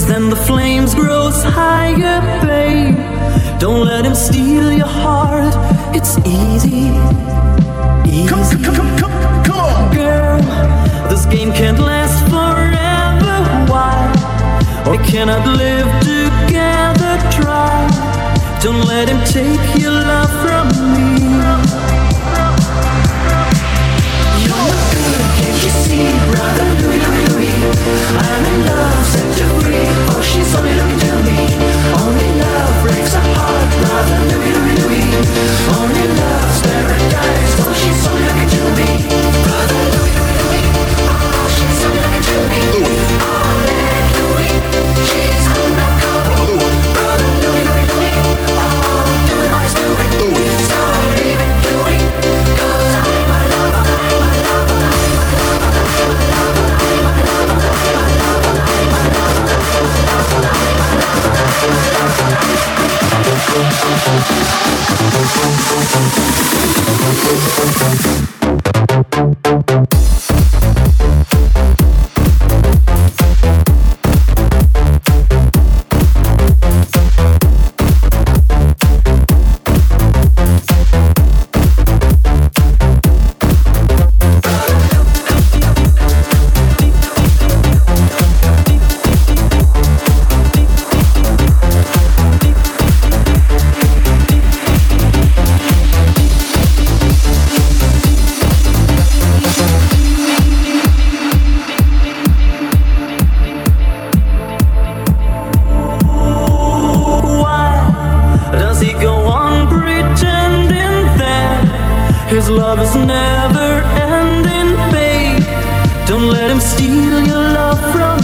then the flames grows higher, babe. Don't let him steal your heart. It's easy, easy. Come on, girl. This game can't last forever. Why? We cannot live together. Try. Don't let him take your love from me. You're good, can't you see, brother Louie, Louie, Louie? I'm in love, set you free. Oh, she's only looking to me. Only love breaks a heart, brother Louie, Louie, Louie. Only love's paradise. Oh, she's only looking to me. Brother Louie, Louie, Louie. Oh, she's only looking to me. Oh, Louie, she's undercover. Brother Louie, Louie, Louie. Oh, doing what he's doing. Stop leaving Louie, 'cause I'm a lover, I'm a lover, I'm a lover, I'm a lover, his love is never ending, babe. Don't let him steal your love from